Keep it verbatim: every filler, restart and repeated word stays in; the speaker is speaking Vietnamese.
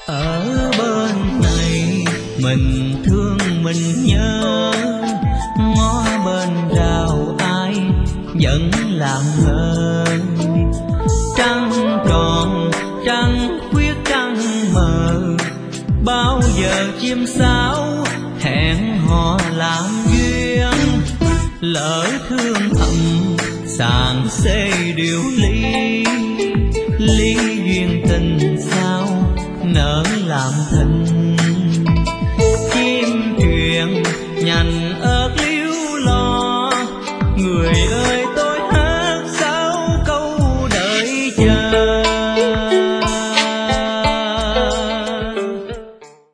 Ở bên này mình thương mình nhớ, ngó bên rào ai vẫn làm ngơ. Trăng tròn trăng khuyết trăng mờ, bao giờ chim sáo hẹn hò làm duyên. Lỡ thương thầm sàn xê điều ly, ly duyên tình sao nỡ làm thinh. Chim truyền nhành ơi